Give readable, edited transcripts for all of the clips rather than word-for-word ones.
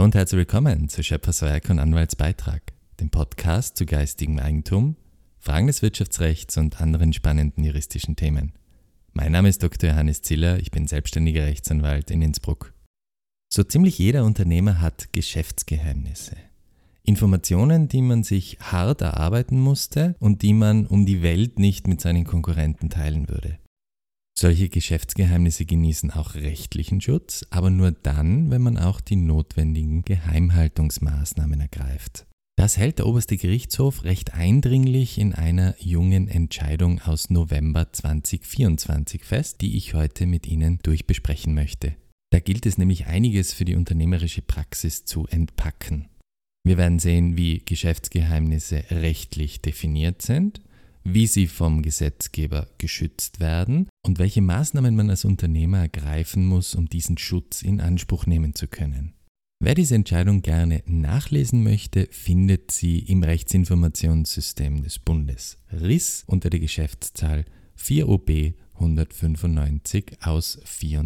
Hallo und herzlich willkommen zu Schepers Werk und Anwaltsbeitrag, dem Podcast zu geistigem Eigentum, Fragen des Wirtschaftsrechts und anderen spannenden juristischen Themen. Mein Name ist Dr. Johannes Ziller, ich bin selbstständiger Rechtsanwalt in Innsbruck. So ziemlich jeder Unternehmer hat Geschäftsgeheimnisse. Informationen, die man sich hart erarbeiten musste und die man um die Welt nicht mit seinen Konkurrenten teilen würde. Solche Geschäftsgeheimnisse genießen auch rechtlichen Schutz, aber nur dann, wenn man auch die notwendigen Geheimhaltungsmaßnahmen ergreift. Das hält der Oberste Gerichtshof recht eindringlich in einer jungen Entscheidung aus November 2024 fest, die ich heute mit Ihnen durchbesprechen möchte. Da gilt es nämlich einiges für die unternehmerische Praxis zu entpacken. Wir werden sehen, wie Geschäftsgeheimnisse rechtlich definiert sind, wie sie vom Gesetzgeber geschützt werden und welche Maßnahmen man als Unternehmer ergreifen muss, um diesen Schutz in Anspruch nehmen zu können. Wer diese Entscheidung gerne nachlesen möchte, findet sie im Rechtsinformationssystem des Bundes RIS unter der Geschäftszahl 4OB 195 aus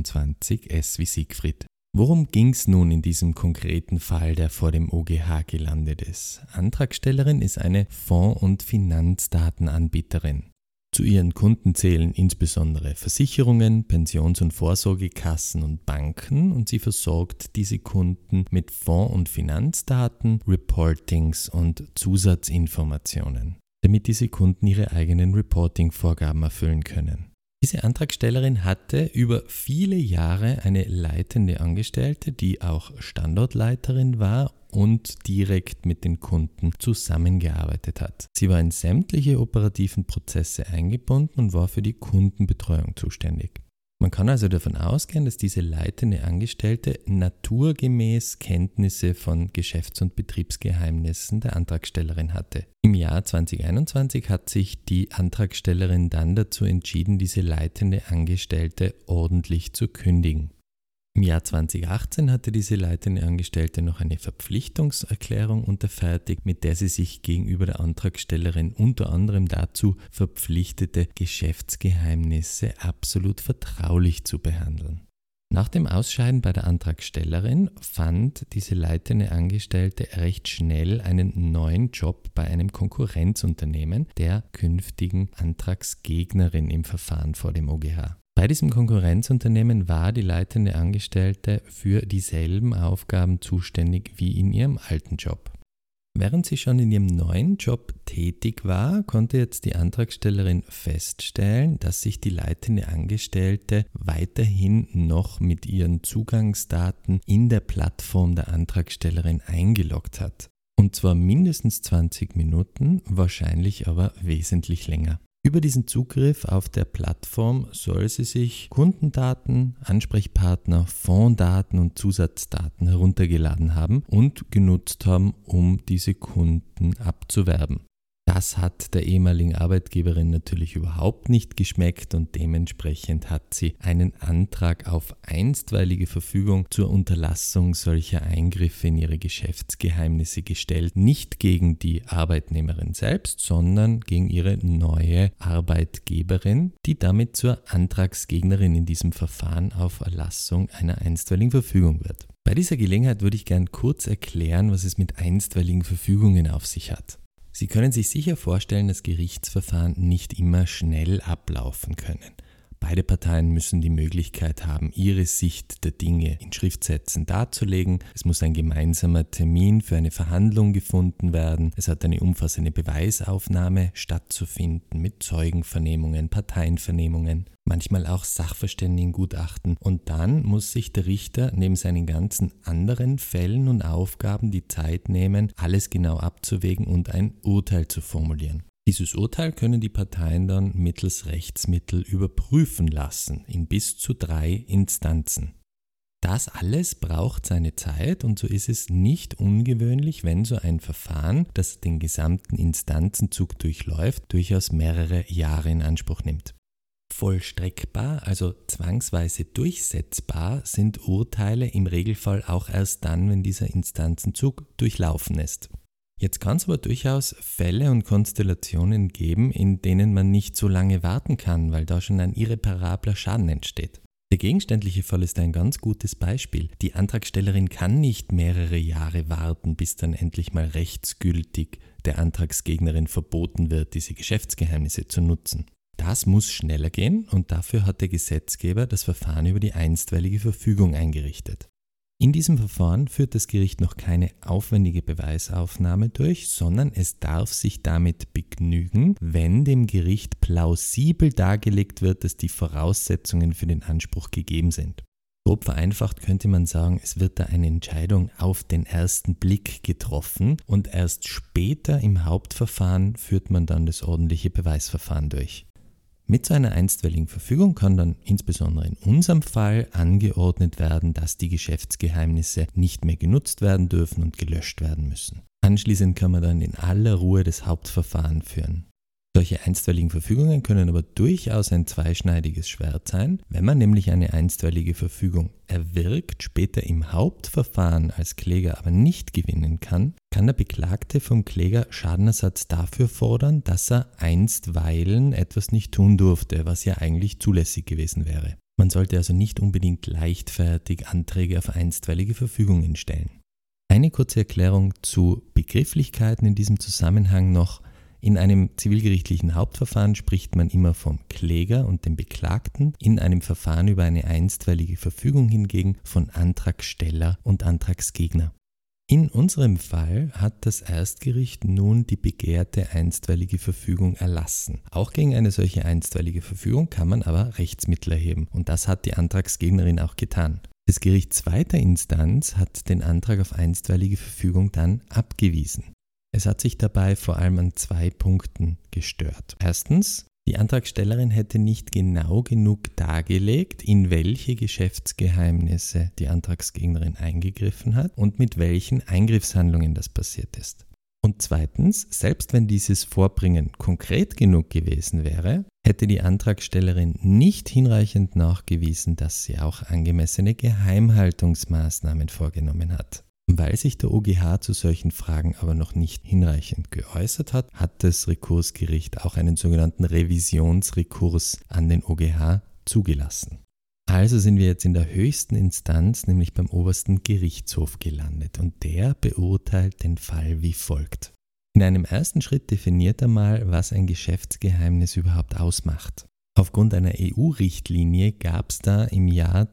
24 S wie Siegfried. Worum ging es nun in diesem konkreten Fall, der vor dem OGH gelandet ist? Antragstellerin ist eine Fonds- und Finanzdatenanbieterin. Zu ihren Kunden zählen insbesondere Versicherungen, Pensions- und Vorsorgekassen und Banken und sie versorgt diese Kunden mit Fonds- und Finanzdaten, Reportings und Zusatzinformationen, damit diese Kunden ihre eigenen Reporting-Vorgaben erfüllen können. Diese Antragstellerin hatte über viele Jahre eine leitende Angestellte, die auch Standortleiterin war und direkt mit den Kunden zusammengearbeitet hat. Sie war in sämtliche operativen Prozesse eingebunden und war für die Kundenbetreuung zuständig. Man kann also davon ausgehen, dass diese leitende Angestellte naturgemäß Kenntnisse von Geschäfts- und Betriebsgeheimnissen der Antragstellerin hatte. Im Jahr 2021 hat sich die Antragstellerin dann dazu entschieden, diese leitende Angestellte ordentlich zu kündigen. Im Jahr 2018 hatte diese leitende Angestellte noch eine Verpflichtungserklärung unterfertigt, mit der sie sich gegenüber der Antragstellerin unter anderem dazu verpflichtete, Geschäftsgeheimnisse absolut vertraulich zu behandeln. Nach dem Ausscheiden bei der Antragstellerin fand diese leitende Angestellte recht schnell einen neuen Job bei einem Konkurrenzunternehmen, der künftigen Antragsgegnerin im Verfahren vor dem OGH. Bei diesem Konkurrenzunternehmen war die leitende Angestellte für dieselben Aufgaben zuständig wie in ihrem alten Job. Während sie schon in ihrem neuen Job tätig war, konnte jetzt die Antragstellerin feststellen, dass sich die leitende Angestellte weiterhin noch mit ihren Zugangsdaten in der Plattform der Antragstellerin eingeloggt hat. Und zwar mindestens 20 Minuten, wahrscheinlich aber wesentlich länger. Über diesen Zugriff auf der Plattform soll sie sich Kundendaten, Ansprechpartner, Fondsdaten und Zusatzdaten heruntergeladen haben und genutzt haben, um diese Kunden abzuwerben. Das hat der ehemaligen Arbeitgeberin natürlich überhaupt nicht geschmeckt und dementsprechend hat sie einen Antrag auf einstweilige Verfügung zur Unterlassung solcher Eingriffe in ihre Geschäftsgeheimnisse gestellt. Nicht gegen die Arbeitnehmerin selbst, sondern gegen ihre neue Arbeitgeberin, die damit zur Antragsgegnerin in diesem Verfahren auf Erlassung einer einstweiligen Verfügung wird. Bei dieser Gelegenheit würde ich gern kurz erklären, was es mit einstweiligen Verfügungen auf sich hat. Sie können sich sicher vorstellen, dass Gerichtsverfahren nicht immer schnell ablaufen können. Beide Parteien müssen die Möglichkeit haben, ihre Sicht der Dinge in Schriftsätzen darzulegen. Es muss ein gemeinsamer Termin für eine Verhandlung gefunden werden. Es hat eine umfassende Beweisaufnahme stattzufinden mit Zeugenvernehmungen, Parteienvernehmungen, manchmal auch Sachverständigengutachten. Und dann muss sich der Richter neben seinen ganzen anderen Fällen und Aufgaben die Zeit nehmen, alles genau abzuwägen und ein Urteil zu formulieren. Dieses Urteil können die Parteien dann mittels Rechtsmittel überprüfen lassen, in bis zu 3 Instanzen. Das alles braucht seine Zeit und so ist es nicht ungewöhnlich, wenn so ein Verfahren, das den gesamten Instanzenzug durchläuft, durchaus mehrere Jahre in Anspruch nimmt. Vollstreckbar, also zwangsweise durchsetzbar, sind Urteile im Regelfall auch erst dann, wenn dieser Instanzenzug durchlaufen ist. Jetzt kann es aber durchaus Fälle und Konstellationen geben, in denen man nicht so lange warten kann, weil da schon ein irreparabler Schaden entsteht. Der gegenständliche Fall ist ein ganz gutes Beispiel. Die Antragstellerin kann nicht mehrere Jahre warten, bis dann endlich mal rechtsgültig der Antragsgegnerin verboten wird, diese Geschäftsgeheimnisse zu nutzen. Das muss schneller gehen und dafür hat der Gesetzgeber das Verfahren über die einstweilige Verfügung eingerichtet. In diesem Verfahren führt das Gericht noch keine aufwendige Beweisaufnahme durch, sondern es darf sich damit begnügen, wenn dem Gericht plausibel dargelegt wird, dass die Voraussetzungen für den Anspruch gegeben sind. Grob vereinfacht könnte man sagen, es wird da eine Entscheidung auf den ersten Blick getroffen und erst später im Hauptverfahren führt man dann das ordentliche Beweisverfahren durch. Mit so einer einstweiligen Verfügung kann dann insbesondere in unserem Fall angeordnet werden, dass die Geschäftsgeheimnisse nicht mehr genutzt werden dürfen und gelöscht werden müssen. Anschließend kann man dann in aller Ruhe das Hauptverfahren führen. Solche einstweiligen Verfügungen können aber durchaus ein zweischneidiges Schwert sein. Wenn man nämlich eine einstweilige Verfügung erwirkt, später im Hauptverfahren als Kläger aber nicht gewinnen kann, kann der Beklagte vom Kläger Schadenersatz dafür fordern, dass er einstweilen etwas nicht tun durfte, was ja eigentlich zulässig gewesen wäre. Man sollte also nicht unbedingt leichtfertig Anträge auf einstweilige Verfügungen stellen. Eine kurze Erklärung zu Begrifflichkeiten in diesem Zusammenhang noch. In einem zivilgerichtlichen Hauptverfahren spricht man immer vom Kläger und dem Beklagten, in einem Verfahren über eine einstweilige Verfügung hingegen von Antragsteller und Antragsgegner. In unserem Fall hat das Erstgericht nun die begehrte einstweilige Verfügung erlassen. Auch gegen eine solche einstweilige Verfügung kann man aber Rechtsmittel erheben und das hat die Antragsgegnerin auch getan. Das Gericht zweiter Instanz hat den Antrag auf einstweilige Verfügung dann abgewiesen. Es hat sich dabei vor allem an 2 Punkten gestört. Erstens, die Antragstellerin hätte nicht genau genug dargelegt, in welche Geschäftsgeheimnisse die Antragsgegnerin eingegriffen hat und mit welchen Eingriffshandlungen das passiert ist. Und zweitens, selbst wenn dieses Vorbringen konkret genug gewesen wäre, hätte die Antragstellerin nicht hinreichend nachgewiesen, dass sie auch angemessene Geheimhaltungsmaßnahmen vorgenommen hat. Weil sich der OGH zu solchen Fragen aber noch nicht hinreichend geäußert hat, hat das Rekursgericht auch einen sogenannten Revisionsrekurs an den OGH zugelassen. Also sind wir jetzt in der höchsten Instanz, nämlich beim obersten Gerichtshof gelandet und der beurteilt den Fall wie folgt. In einem ersten Schritt definiert er mal, was ein Geschäftsgeheimnis überhaupt ausmacht. Aufgrund einer EU-Richtlinie gab es da im Jahr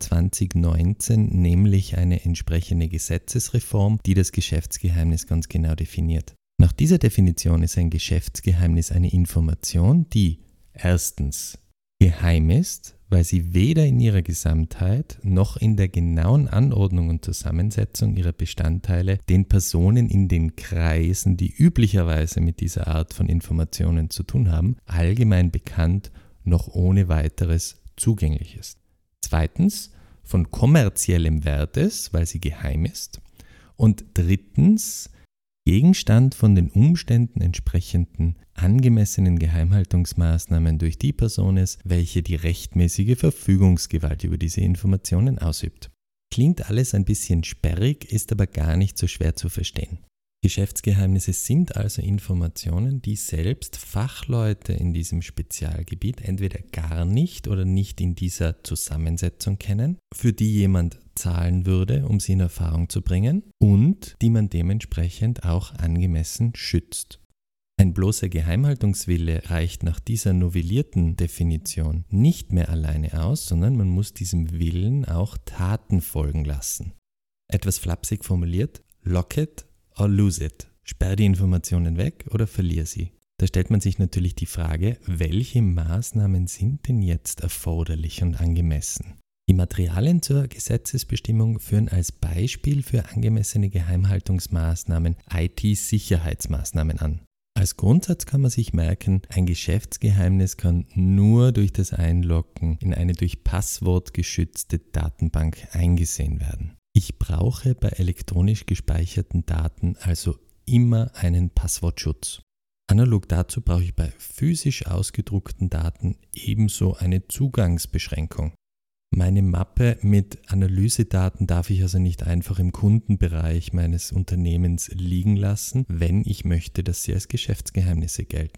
2019 nämlich eine entsprechende Gesetzesreform, die das Geschäftsgeheimnis ganz genau definiert. Nach dieser Definition ist ein Geschäftsgeheimnis eine Information, die erstens geheim ist, weil sie weder in ihrer Gesamtheit noch in der genauen Anordnung und Zusammensetzung ihrer Bestandteile den Personen in den Kreisen, die üblicherweise mit dieser Art von Informationen zu tun haben, allgemein bekannt noch ohne weiteres zugänglich ist. Zweitens, von kommerziellem Wert ist, weil sie geheim ist. Und drittens, Gegenstand von den Umständen entsprechenden angemessenen Geheimhaltungsmaßnahmen durch die Person ist, welche die rechtmäßige Verfügungsgewalt über diese Informationen ausübt. Klingt alles ein bisschen sperrig, ist aber gar nicht so schwer zu verstehen. Geschäftsgeheimnisse sind also Informationen, die selbst Fachleute in diesem Spezialgebiet entweder gar nicht oder nicht in dieser Zusammensetzung kennen, für die jemand zahlen würde, um sie in Erfahrung zu bringen und die man dementsprechend auch angemessen schützt. Ein bloßer Geheimhaltungswille reicht nach dieser novellierten Definition nicht mehr alleine aus, sondern man muss diesem Willen auch Taten folgen lassen. Etwas flapsig formuliert, lock it or lose it. Sperr die Informationen weg oder verlier sie. Da stellt man sich natürlich die Frage, welche Maßnahmen sind denn jetzt erforderlich und angemessen? Die Materialien zur Gesetzesbestimmung führen als Beispiel für angemessene Geheimhaltungsmaßnahmen IT-Sicherheitsmaßnahmen an. Als Grundsatz kann man sich merken, ein Geschäftsgeheimnis kann nur durch das Einloggen in eine durch Passwort geschützte Datenbank eingesehen werden. Ich brauche bei elektronisch gespeicherten Daten also immer einen Passwortschutz. Analog dazu brauche ich bei physisch ausgedruckten Daten ebenso eine Zugangsbeschränkung. Meine Mappe mit Analysedaten darf ich also nicht einfach im Kundenbereich meines Unternehmens liegen lassen, wenn ich möchte, dass sie als Geschäftsgeheimnisse gelten.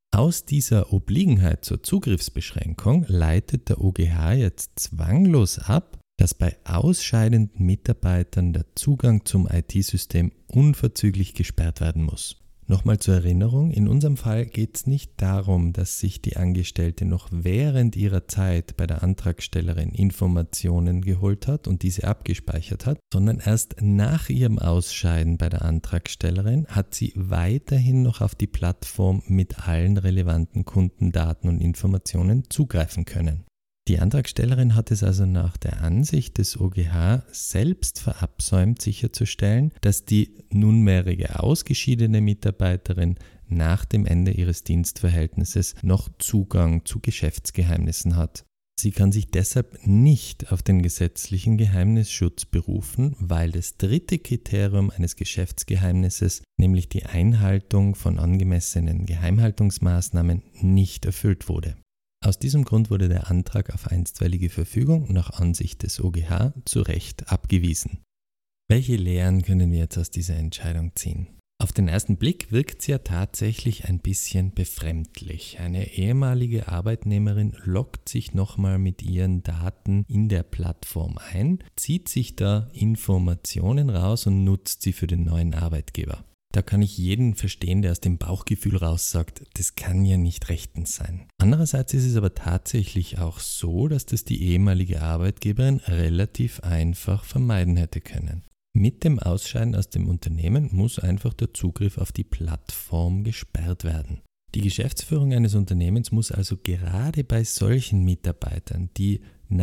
Aus dieser Obliegenheit zur Zugriffsbeschränkung leitet der OGH jetzt zwanglos ab, dass bei ausscheidenden Mitarbeitern der Zugang zum IT-System unverzüglich gesperrt werden muss. Nochmal zur Erinnerung, in unserem Fall geht es nicht darum, dass sich die Angestellte noch während ihrer Zeit bei der Antragstellerin Informationen geholt hat und diese abgespeichert hat, sondern erst nach ihrem Ausscheiden bei der Antragstellerin hat sie weiterhin noch auf die Plattform mit allen relevanten Kundendaten und Informationen zugreifen können. Die Antragstellerin hat es also nach der Ansicht des OGH selbst verabsäumt, sicherzustellen, dass die nunmehrige ausgeschiedene Mitarbeiterin nach dem Ende ihres Dienstverhältnisses noch Zugang zu Geschäftsgeheimnissen hat. Sie kann sich deshalb nicht auf den gesetzlichen Geheimnisschutz berufen, weil das dritte Kriterium eines Geschäftsgeheimnisses, nämlich die Einhaltung von angemessenen Geheimhaltungsmaßnahmen, nicht erfüllt wurde. Aus diesem Grund wurde der Antrag auf einstweilige Verfügung nach Ansicht des OGH zu Recht abgewiesen. Welche Lehren können wir jetzt aus dieser Entscheidung ziehen? Auf den ersten Blick wirkt sie ja tatsächlich ein bisschen befremdlich. Eine ehemalige Arbeitnehmerin loggt sich nochmal mit ihren Daten in der Plattform ein, zieht sich da Informationen raus und nutzt sie für den neuen Arbeitgeber. Da kann ich jeden verstehen, der aus dem Bauchgefühl raus sagt, das kann ja nicht rechtens sein. Andererseits ist es aber tatsächlich auch so, dass das die ehemalige Arbeitgeberin relativ einfach vermeiden hätte können. Mit dem Ausscheiden aus dem Unternehmen muss einfach der Zugriff auf die Plattform gesperrt werden. Die Geschäftsführung eines Unternehmens muss also gerade bei solchen Mitarbeitern, die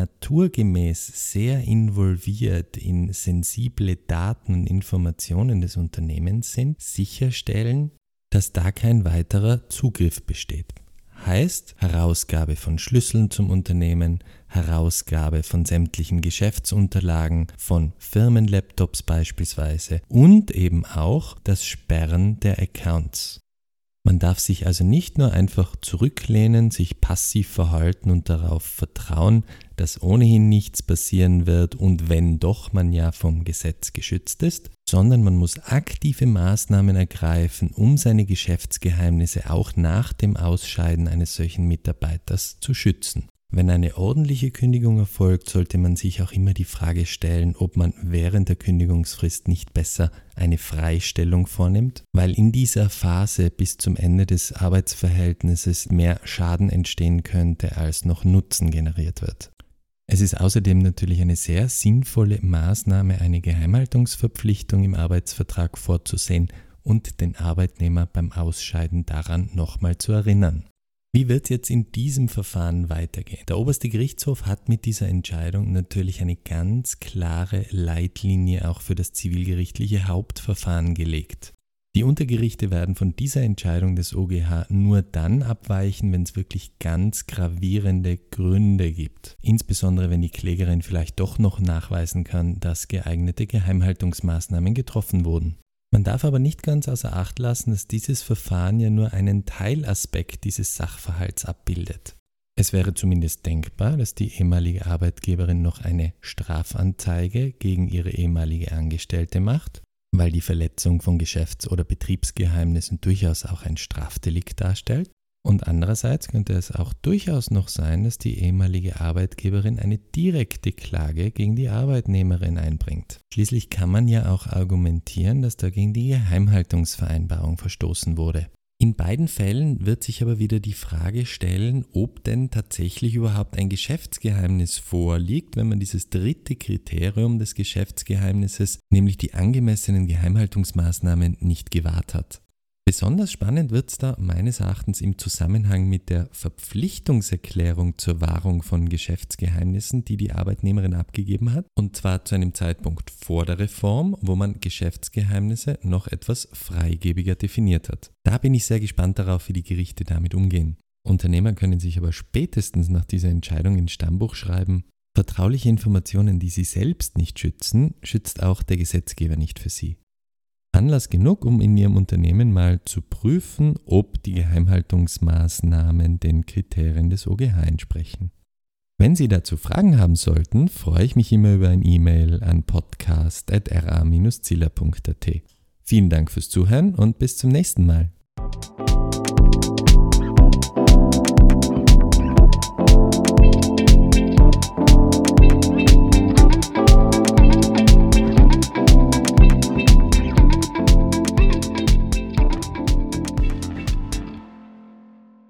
naturgemäß sehr involviert in sensible Daten und Informationen des Unternehmens sind, sicherstellen, dass da kein weiterer Zugriff besteht. Heißt Herausgabe von Schlüsseln zum Unternehmen, Herausgabe von sämtlichen Geschäftsunterlagen, von Firmenlaptops beispielsweise und eben auch das Sperren der Accounts. Man darf sich also nicht nur einfach zurücklehnen, sich passiv verhalten und darauf vertrauen, dass ohnehin nichts passieren wird und wenn doch man ja vom Gesetz geschützt ist, sondern man muss aktive Maßnahmen ergreifen, um seine Geschäftsgeheimnisse auch nach dem Ausscheiden eines solchen Mitarbeiters zu schützen. Wenn eine ordentliche Kündigung erfolgt, sollte man sich auch immer die Frage stellen, ob man während der Kündigungsfrist nicht besser eine Freistellung vornimmt, weil in dieser Phase bis zum Ende des Arbeitsverhältnisses mehr Schaden entstehen könnte, als noch Nutzen generiert wird. Es ist außerdem natürlich eine sehr sinnvolle Maßnahme, eine Geheimhaltungsverpflichtung im Arbeitsvertrag vorzusehen und den Arbeitnehmer beim Ausscheiden daran nochmal zu erinnern. Wie wird es jetzt in diesem Verfahren weitergehen? Der oberste Gerichtshof hat mit dieser Entscheidung natürlich eine ganz klare Leitlinie auch für das zivilgerichtliche Hauptverfahren gelegt. Die Untergerichte werden von dieser Entscheidung des OGH nur dann abweichen, wenn es wirklich ganz gravierende Gründe gibt. Insbesondere wenn die Klägerin vielleicht doch noch nachweisen kann, dass geeignete Geheimhaltungsmaßnahmen getroffen wurden. Man darf aber nicht ganz außer Acht lassen, dass dieses Verfahren ja nur einen Teilaspekt dieses Sachverhalts abbildet. Es wäre zumindest denkbar, dass die ehemalige Arbeitgeberin noch eine Strafanzeige gegen ihre ehemalige Angestellte macht, weil die Verletzung von Geschäfts- oder Betriebsgeheimnissen durchaus auch ein Strafdelikt darstellt. Und andererseits könnte es auch durchaus noch sein, dass die ehemalige Arbeitgeberin eine direkte Klage gegen die Arbeitnehmerin einbringt. Schließlich kann man ja auch argumentieren, dass da gegen die Geheimhaltungsvereinbarung verstoßen wurde. In beiden Fällen wird sich aber wieder die Frage stellen, ob denn tatsächlich überhaupt ein Geschäftsgeheimnis vorliegt, wenn man dieses dritte Kriterium des Geschäftsgeheimnisses, nämlich die angemessenen Geheimhaltungsmaßnahmen, nicht gewahrt hat. Besonders spannend wird es da meines Erachtens im Zusammenhang mit der Verpflichtungserklärung zur Wahrung von Geschäftsgeheimnissen, die die Arbeitnehmerin abgegeben hat, und zwar zu einem Zeitpunkt vor der Reform, wo man Geschäftsgeheimnisse noch etwas freigebiger definiert hat. Da bin ich sehr gespannt darauf, wie die Gerichte damit umgehen. Unternehmer können sich aber spätestens nach dieser Entscheidung ins Stammbuch schreiben: Vertrauliche Informationen, die sie selbst nicht schützen, schützt auch der Gesetzgeber nicht für sie. Anlass genug, um in Ihrem Unternehmen mal zu prüfen, ob die Geheimhaltungsmaßnahmen den Kriterien des OGH entsprechen. Wenn Sie dazu Fragen haben sollten, freue ich mich immer über ein E-Mail an podcast@ra-ziller.at. Vielen Dank fürs Zuhören und bis zum nächsten Mal.